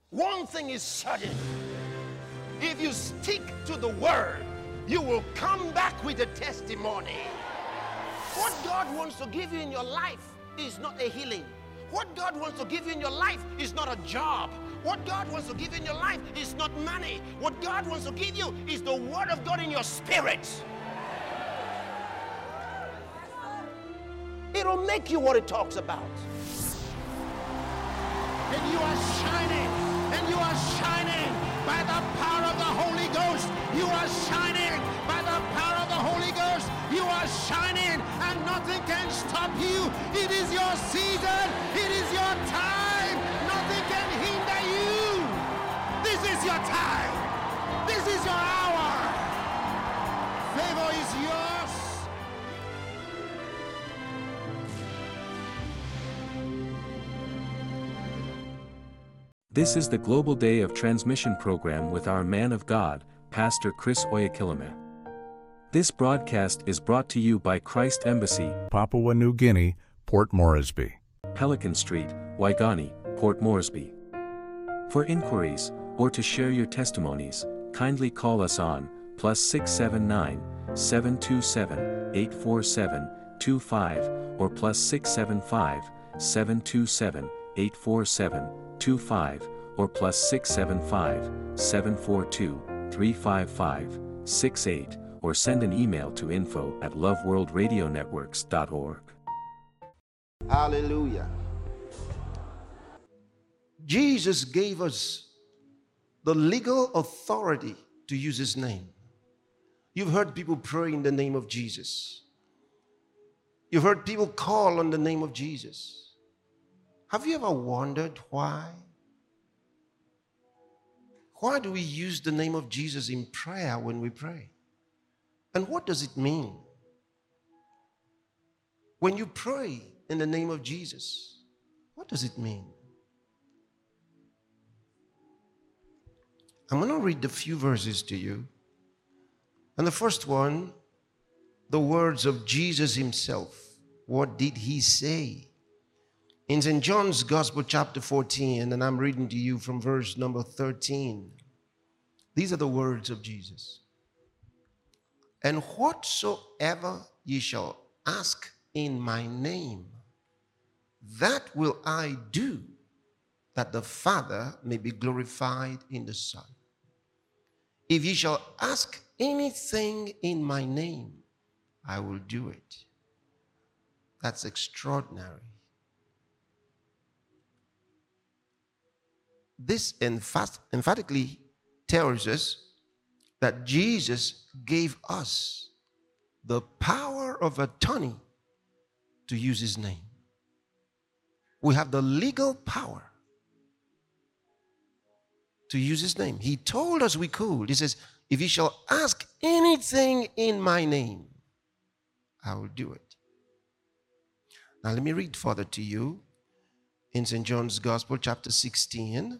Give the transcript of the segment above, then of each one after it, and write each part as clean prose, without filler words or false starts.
One thing is certain. If you stick to the word, you will come back with a testimony. What God wants to give you in your life is not a healing. What God wants to give you in your life is not a job. What God wants to give you in your life is not money. What God wants to give you is the word of God in your spirit. It'll make you what it talks about. And you are shining. And you are shining by the power of the Holy Ghost. You are shining by the power of the Holy Ghost. You are shining and nothing can stop you. It is your season. It is your time. Nothing can hinder you. This is your time. This is your hour. Favor is yours. This is the Global Day of Transmission program with our man of God, Pastor Chris Oyakhilome. This broadcast is brought to you by Christ Embassy, Papua New Guinea, Port Moresby. Pelican Street, Waigani, Port Moresby. For inquiries, or to share your testimonies, kindly call us on +679 727 847 25 or +675 727 847 25 or +675 742 355 68 or send an email to info@loveworldradionetworks.org. Hallelujah. Jesus gave us the legal authority to use his name. You've heard people pray in the name of Jesus. You've heard people call on the name of Jesus. Have you ever wondered why? Why do we use the name of Jesus in prayer when we pray? And what does it mean? When you pray in the name of Jesus, what does it mean? I'm going to read a few verses to you. And the first one, the words of Jesus himself. What did he say? In St. John's Gospel, chapter 14, and I'm reading to you from verse number 13. These are the words of Jesus. And whatsoever ye shall ask in my name, that will I do, that the Father may be glorified in the Son. If ye shall ask anything in my name, I will do it. That's extraordinary. This emphatically tells us that Jesus gave us the power of attorney to use his name. We have the legal power to use his name. He told us we could. He says, if you shall ask anything in my name, I will do it. Now let me read further to you in St. John's Gospel, chapter 16,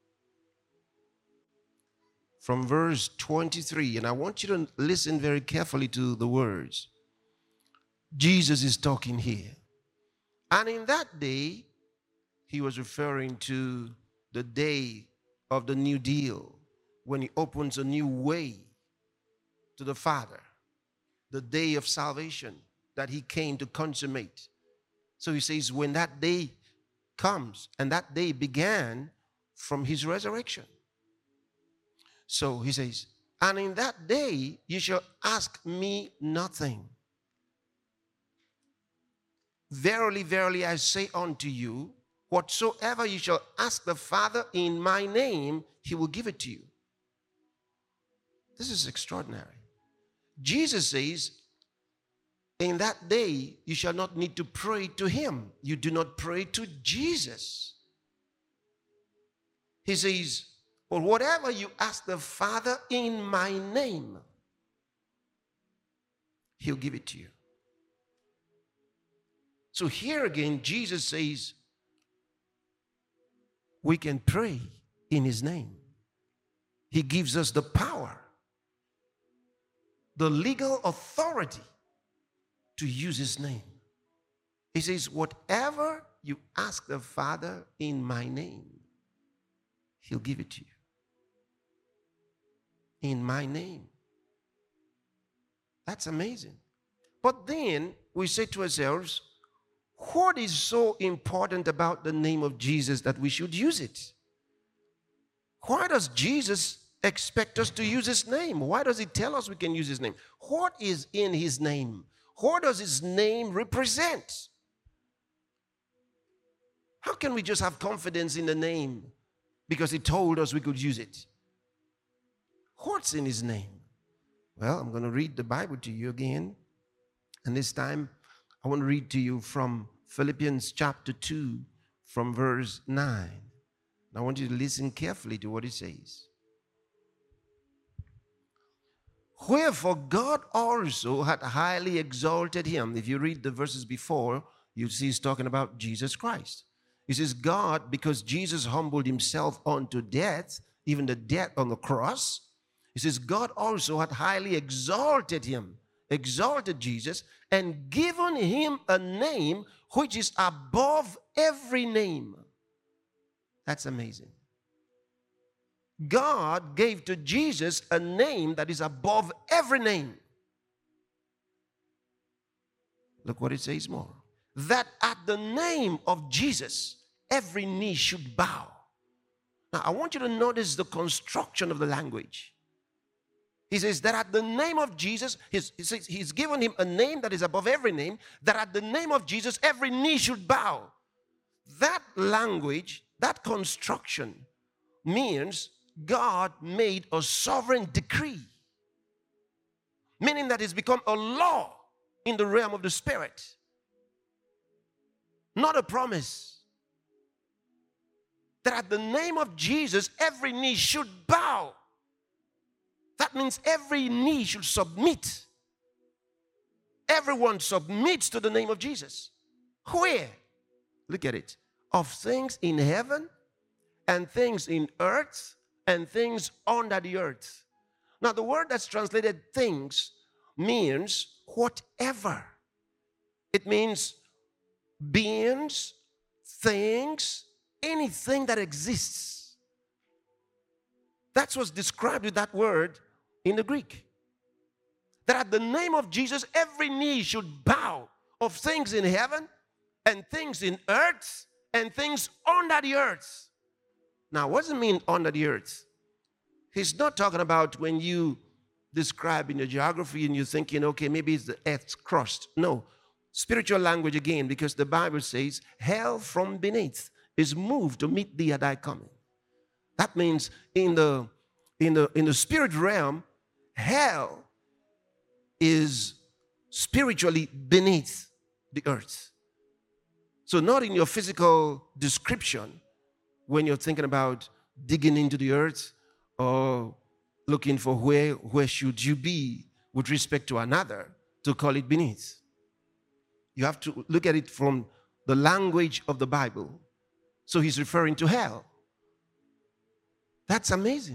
from verse 23. And I want you to listen very carefully to the words. Jesus is talking here. And in that day, he was referring to the day of the new deal, when he opens a new way to the Father, the day of salvation that he came to consummate. So he says, when that day comes, and that day began from his resurrection. So he says, and in that day you shall ask me nothing. Verily, verily, I say unto you, whatsoever you shall ask the Father in my name, he will give it to you. This is extraordinary. Jesus says, in that day, you shall not need to pray to him. You do not pray to Jesus. He says, but whatever you ask the Father in my name, he'll give it to you. So here again, Jesus says, we can pray in his name. He gives us the power, the legal authority to use his name. He says, whatever you ask the Father in my name, He'll give it to you. In my name. That's amazing. But then we say to ourselves, what is so important about the name of Jesus that we should use it? Why does Jesus expect us to use his name? Why does he tell us we can use his name? What is in his name? What does his name represent? How can we just have confidence in the name because he told us we could use it? What's in his name? Well, I'm going to read the Bible to you again. And this time, I want to read to you from Philippians chapter 2, from verse 9. I want you to listen carefully to what it says. Wherefore God also had highly exalted him. If you read the verses before, you see he's talking about Jesus Christ. He says, God, because Jesus humbled himself unto death, even the death on the cross, he says, God also had highly exalted him, exalted Jesus, and given him a name which is above every name. That's amazing. God gave to Jesus a name that is above every name. Look what it says more. That at the name of Jesus, every knee should bow. Now, I want you to notice the construction of the language. He says that at the name of Jesus, he's given him a name that is above every name, that at the name of Jesus, every knee should bow. That language, that construction means God made a sovereign decree, meaning that it's become a law in the realm of the spirit, not a promise. That at the name of Jesus, every knee should bow. That means every knee should submit. Everyone submits to the name of Jesus. Where? Look at it. Of things in heaven and things in earth and things under the earth. Now, the word that's translated things means whatever. It means beings, things, anything that exists. That's what's described with that word in the Greek. That at the name of Jesus, every knee should bow, of things in heaven and things in earth and things under the earth. Now, what does it mean under the earth? He's not talking about when you describe in your geography and you're thinking, okay, maybe it's the earth's crust. No. Spiritual language again, because the Bible says, hell from beneath is moved to meet thee at thy coming. That means in the spirit realm, hell is spiritually beneath the earth. So not in your physical description when you're thinking about digging into the earth or looking for where should you be with respect to another to call it beneath. You have to look at it from the language of the Bible. So he's referring to hell. That's amazing.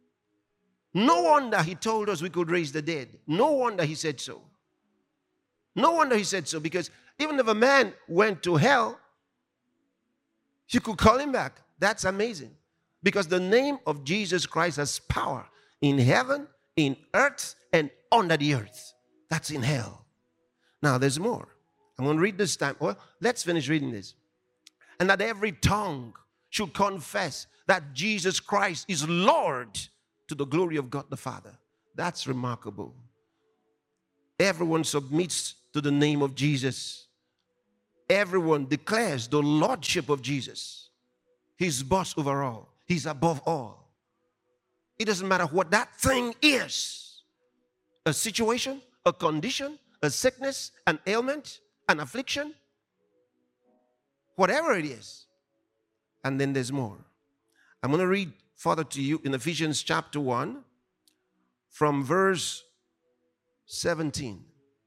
No wonder he told us we could raise the dead. No wonder he said so. No wonder he said so, because even if a man went to hell, you could call him back. That's amazing. Because the name of Jesus Christ has power in heaven, in earth, and under the earth. That's in hell. Now there's more. I'm going to read this time. Well, let's finish reading this. And that every tongue should confess that Jesus Christ is Lord, to the glory of God the Father. That's remarkable. Everyone submits to the name of Jesus. Everyone declares the lordship of Jesus. He's boss over all. He's above all. It doesn't matter what that thing is. A situation, a condition, a sickness, an ailment, an affliction, whatever it is. And then there's more. I'm going to read further to you in Ephesians chapter 1 from verse 17.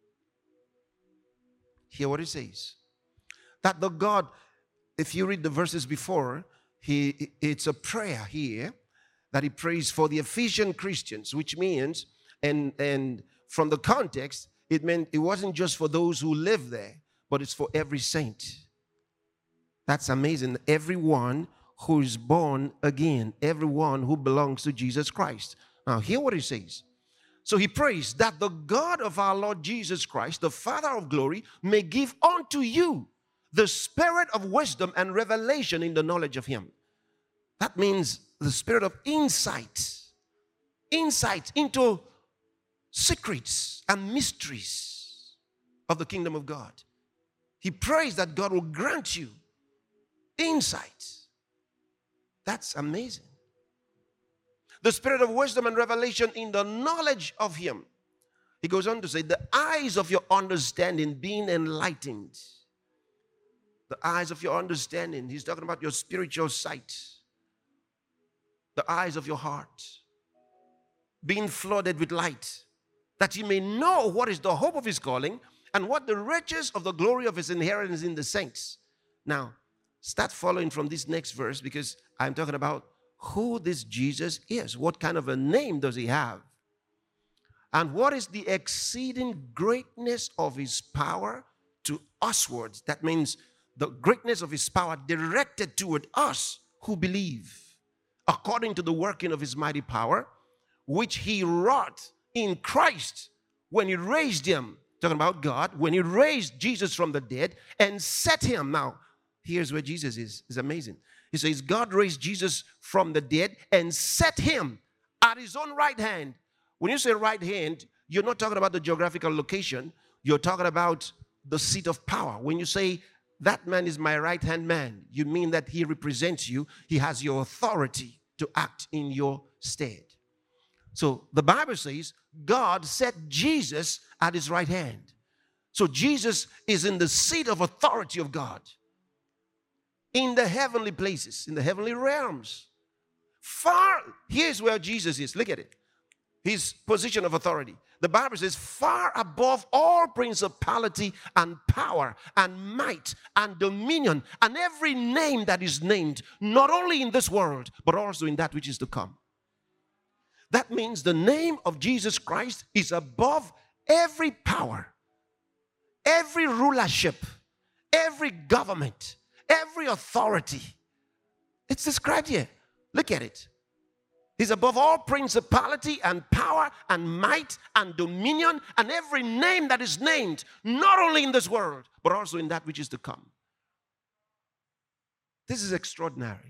Hear what it says. That the God, if you read the verses before, it's a prayer here that he prays for the Ephesian Christians, which means, and from the context, it meant it wasn't just for those who live there, but it's for every saint. That's amazing. Everyone who is born again, everyone who belongs to Jesus Christ. Now, hear what he says. So he prays that the God of our Lord Jesus Christ, the Father of glory, may give unto you the spirit of wisdom and revelation in the knowledge of him. That means the spirit of insight into secrets and mysteries of the kingdom of God. He prays that God will grant you insight. That's amazing. The spirit of wisdom and revelation in the knowledge of him. He goes on to say, the eyes of your understanding being enlightened. The eyes of your understanding. He's talking about your spiritual sight. The eyes of your heart being flooded with light, that you may know what is the hope of his calling and what the riches of the glory of his inheritance in the saints. Now, start following from this next verse, because I'm talking about who this Jesus is. What kind of a name does he have? And what is the exceeding greatness of his power to uswards? That means the greatness of his power directed toward us who believe, according to the working of his mighty power, which he wrought in Christ when he raised him, talking about God, when he raised Jesus from the dead and set him. Now, here's where Jesus is. It's amazing. He says, God raised Jesus from the dead and set him at his own right hand. When you say right hand, you're not talking about the geographical location. You're talking about the seat of power. When you say, that man is my right-hand man, you mean that he represents you. He has your authority to act in your stead. So the Bible says God set Jesus at his right hand. So Jesus is in the seat of authority of God, in the heavenly places, in the heavenly realms. Here's where Jesus is. Look at it. His position of authority. The Bible says, far above all principality and power and might and dominion and every name that is named, not only in this world, but also in that which is to come. That means the name of Jesus Christ is above every power, every rulership, every government, every authority. It's described here. Look at it. He's above all principality and power and might and dominion and every name that is named, not only in this world, but also in that which is to come. This is extraordinary.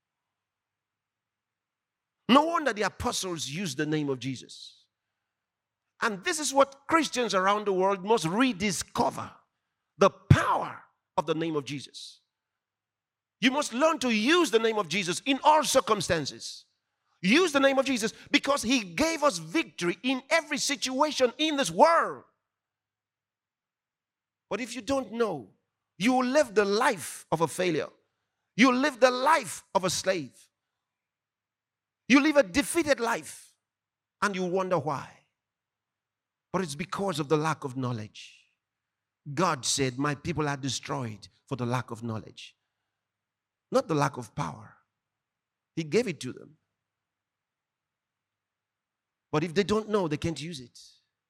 No wonder the apostles used the name of Jesus. And this is what Christians around the world must rediscover, the power of the name of Jesus. You must learn to use the name of Jesus in all circumstances. Use the name of Jesus because he gave us victory in every situation in this world. But if you don't know, you will live the life of a failure. You will live the life of a slave. You live a defeated life and you wonder why. But it's because of the lack of knowledge. God said, my people are destroyed for the lack of knowledge. Not the lack of power. He gave it to them. But if they don't know, they can't use it.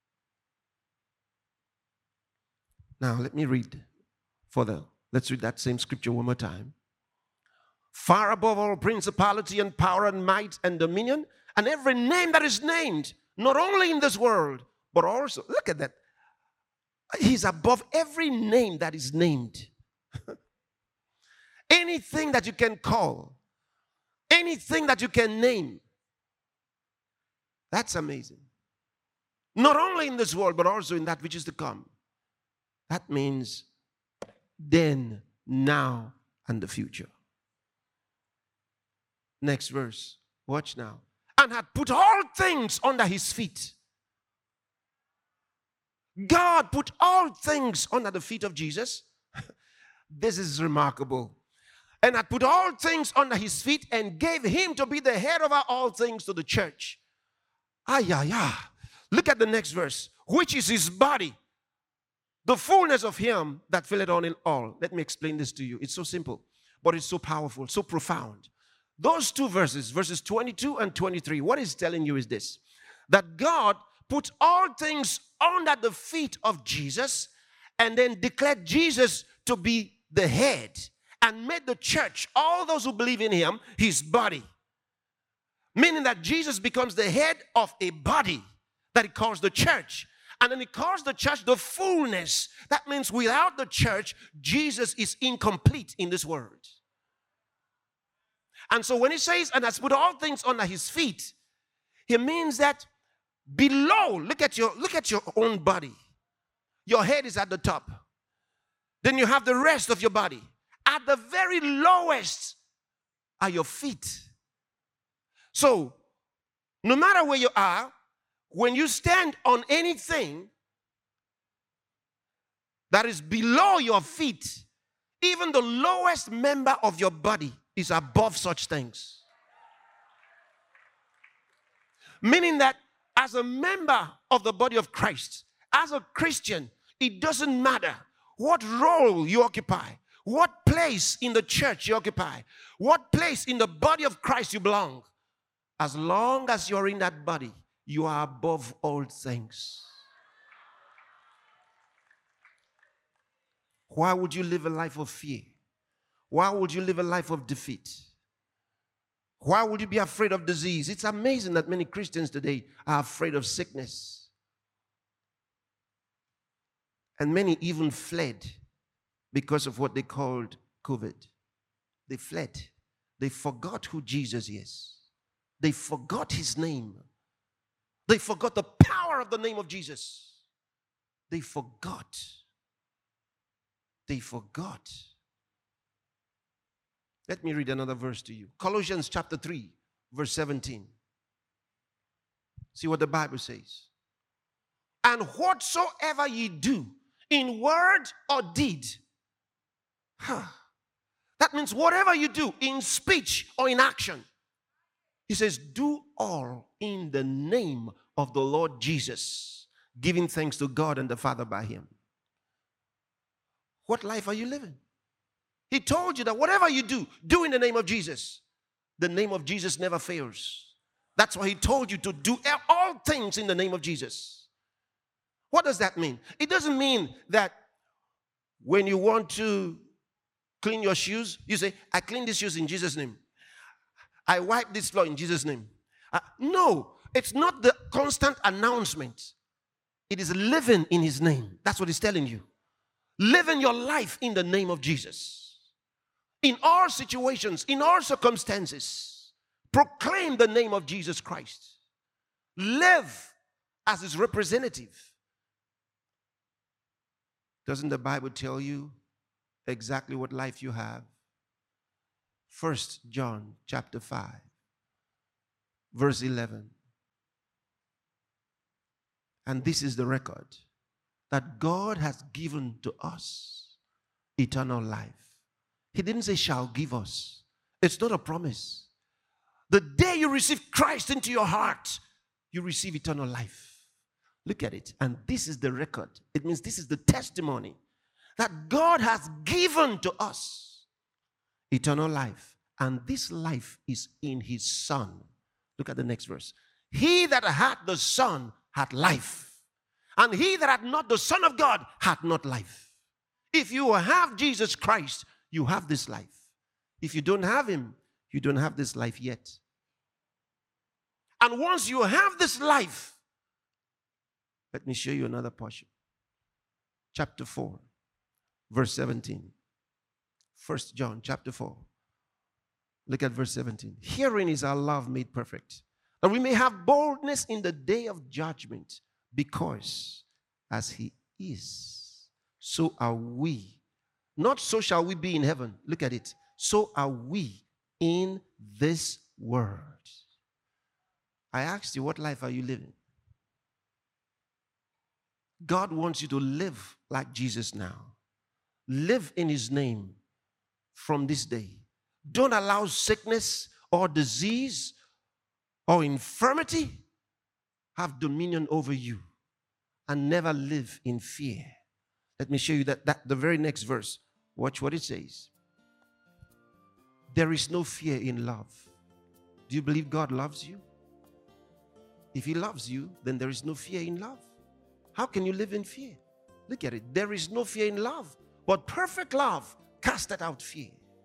Now, let me read further. Let's read that same scripture one more time. Far above all principality and power and might and dominion, and every name that is named, not only in this world, but also, look at that. He's above every name that is named. Anything that you can call, anything that you can name. That's amazing. Not only in this world, but also in that which is to come. That means then, now, and the future. Next verse. Watch now. And had put all things under his feet. God put all things under the feet of Jesus. This is remarkable. And had put all things under his feet and gave him to be the head over all things to the church. Look at the next verse. Which is his body, the fullness of him that filleth on in all. Let me explain this to you. It's so simple, but it's so powerful, so profound. Those two verses, verses 22 and 23, what it's telling you is this. That God put all things under the feet of Jesus and then declared Jesus to be the head and made the church, all those who believe in him, his body. Meaning that Jesus becomes the head of a body that he calls the church. And then he calls the church the fullness. That means without the church, Jesus is incomplete in this world. And so when he says, and has put all things under his feet, he means that below, look at your own body. Your head is at the top. Then you have the rest of your body. At the very lowest are your feet. So, no matter where you are, when you stand on anything that is below your feet, even the lowest member of your body is above such things. Meaning that as a member of the body of Christ, as a Christian, it doesn't matter what role you occupy, what place in the church you occupy, what place in the body of Christ you belong. As long as you're in that body, you are above all things. Why would you live a life of fear? Why would you live a life of defeat? Why would you be afraid of disease? It's amazing that many Christians today are afraid of sickness. And many even fled because of what they called COVID. They fled. They forgot who Jesus is. They forgot his name. They forgot the power of the name of Jesus. They forgot. They forgot. Let me read another verse to you. Colossians chapter 3, verse 17. See what the Bible says. And whatsoever ye do, in word or deed. That means whatever you do, in speech or in action. He says, do all in the name of the Lord Jesus, giving thanks to God and the Father by him. What life are you living? He told you that whatever you do, do in the name of Jesus. The name of Jesus never fails. That's why he told you to do all things in the name of Jesus. What does that mean? It doesn't mean that when you want to clean your shoes, you say, I clean these shoes in Jesus' name. I wipe this floor in Jesus' name. No, it's not the constant announcement. It is living in his name. That's what he's telling you. Living your life in the name of Jesus. In all situations, in all circumstances, proclaim the name of Jesus Christ. Live as his representative. Doesn't the Bible tell you exactly what life you have? 1 John chapter 5, verse 11. And this is the record, that God has given to us eternal life. He didn't say shall give us. It's not a promise. The day you receive Christ into your heart, you receive eternal life. Look at it. And this is the record. It means this is the testimony that God has given to us eternal life. And this life is in his Son. Look at the next verse. He that had the Son had life. And he that had not the Son of God had not life. If you have Jesus Christ, you have this life. If you don't have him, you don't have this life yet. And once you have this life, let me show you another portion. Chapter 4, verse 17. 1 John chapter 4. Look at verse 17. Herein is our love made perfect, that we may have boldness in the day of judgment, because as he is, so are we. Not so shall we be in heaven. Look at it. So are we in this world. I asked you, what life are you living? God wants you to live like Jesus now. Live in his name from this day. Don't allow sickness or disease or infirmity have dominion over you, and never live in fear. Let me show you that the very next verse. Watch what it says. There is no fear in love. Do you believe God loves you? If he loves you, then there is no fear in love. How can you live in fear? Look at it. There is no fear in love, but perfect love casteth out fear.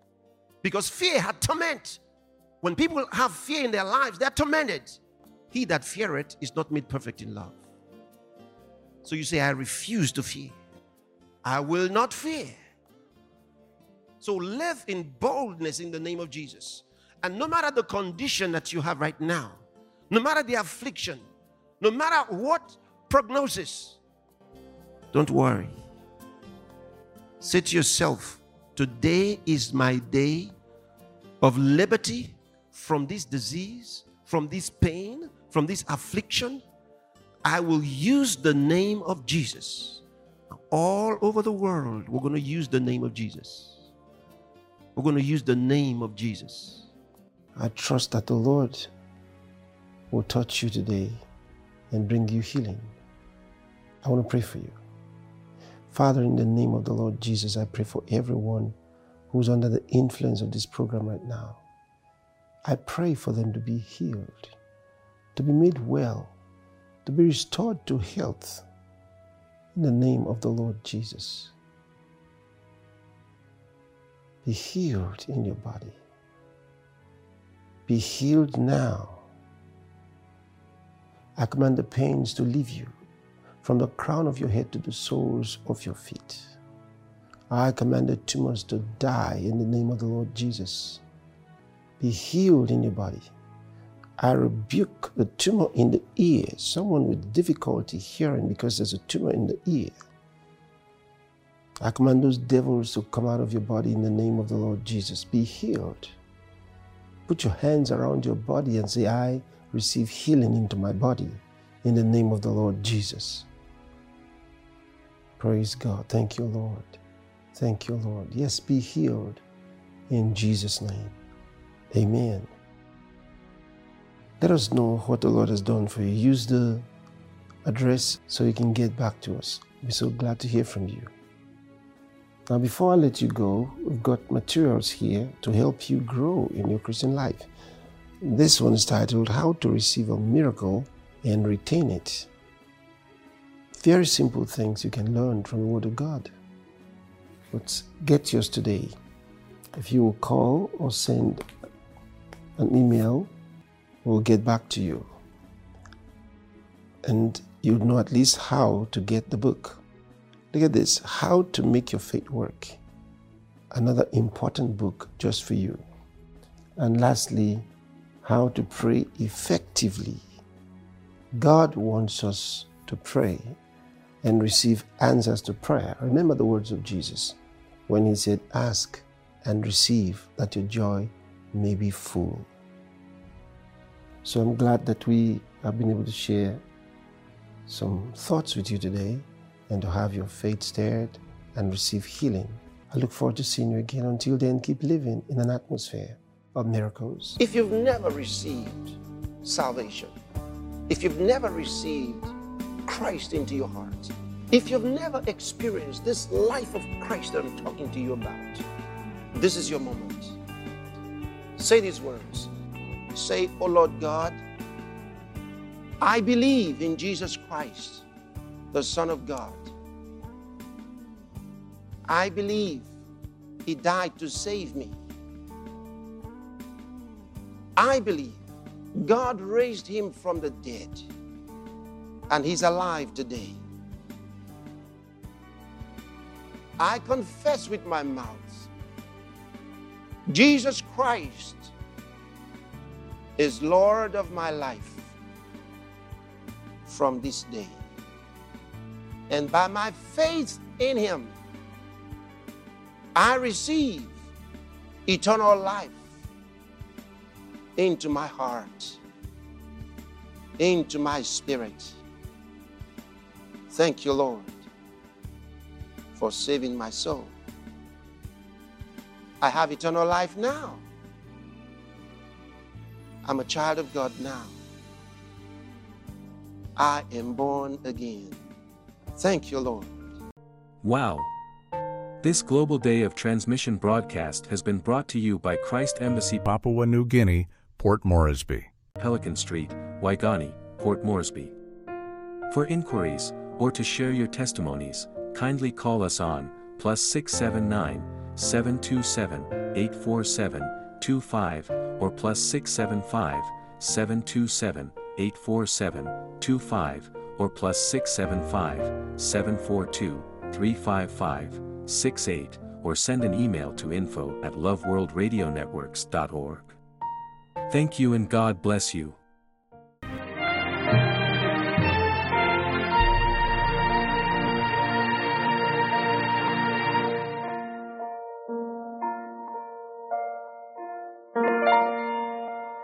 Because fear had torment. When people have fear in their lives, they're tormented. He that feareth is not made perfect in love. So you say, I refuse to fear. I will not fear. So live in boldness in the name of Jesus. And no matter the condition that you have right now, no matter the affliction, no matter what prognosis, don't worry. Say to yourself, today is my day of liberty from this disease, from this pain, from this affliction. I will use the name of Jesus. All over the world, we're going to use the name of Jesus. We're going to use the name of Jesus. I trust that the Lord will touch you today and bring you healing. I want to pray for you. Father, in the name of the Lord Jesus, I pray for everyone who's under the influence of this program right now. I pray for them to be healed, to be made well, to be restored to health in the name of the Lord Jesus. Be healed in your body. Be healed now. I command the pains to leave you from the crown of your head to the soles of your feet. I command the tumors to die in the name of the Lord Jesus. Be healed in your body. I rebuke the tumor in the ear. Someone with difficulty hearing because there's a tumor in the ear. I command those devils to come out of your body in the name of the Lord Jesus. Be healed. Put your hands around your body and say, I receive healing into my body in the name of the Lord Jesus. Praise God. Thank you, Lord. Thank you, Lord. Yes, be healed in Jesus' name. Amen. Let us know what the Lord has done for you. Use the address so you can get back to us. We're so glad to hear from you. Now, before I let you go, we've got materials here to help you grow in your Christian life. This one is titled, How to Receive a Miracle and Retain It. Very simple things you can learn from the Word of God. Let's get yours today. If you will call or send an email, we'll get back to you. And you'll know at least how to get the book. Look at this, How to Make Your Faith Work. Another important book just for you. And lastly, How to Pray Effectively. God wants us to pray and receive answers to prayer. Remember the words of Jesus when he said, ask and receive that your joy may be full. So I'm glad that we have been able to share some thoughts with you today and to have your faith stirred and receive healing. I look forward to seeing you again. Until then, keep living in an atmosphere of miracles. If you've never received salvation, if you've never received Christ into your heart, if you've never experienced this life of Christ that I'm talking to you about, this is your moment. Say these words. Say, oh Lord God, I believe in Jesus Christ, the Son of God. I believe He died to save me. I believe God raised Him from the dead and He's alive today. I confess with my mouth, Jesus Christ is Lord of my life from this day. And by my faith in Him, I receive eternal life into my heart, into my spirit. Thank you, Lord, for saving my soul. I have eternal life now. I'm a child of God now. I am born again. Thank you, Lord. Wow! This Global Day of Transmission broadcast has been brought to you by Christ Embassy, Papua New Guinea, Port Moresby. Pelican Street, Waigani, Port Moresby. For inquiries, or to share your testimonies, kindly call us on +679 727-847-25, or +675 727-847-25, or +675 742-355-68, or send an email to info@loveworldradionetworks.org. Thank you and God bless you.